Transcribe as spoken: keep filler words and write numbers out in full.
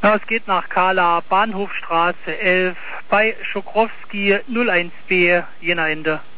Das geht nach Kala, Bahnhofstraße elf, bei Schokrowski null eins b, Jena Ende.